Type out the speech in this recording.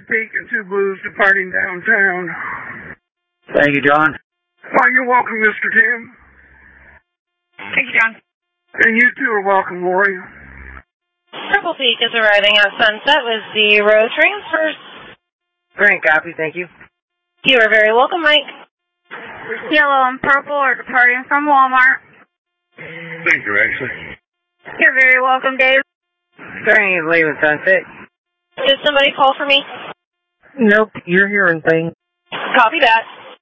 Pink and Two Blues departing downtown. Thank you, John. Why, you're welcome, Mr. Tim. Thank you, John. And you too are welcome, Lori. Purple Peak is arriving at Sunset with 0 transfers. Grant, copy, thank you. You are very welcome, Mike. Yellow and purple are departing from Walmart. Thank you, Ashley. You're very welcome, Dave. Train leaving Sunset. Did somebody call for me? Nope, you're hearing things. Copy that.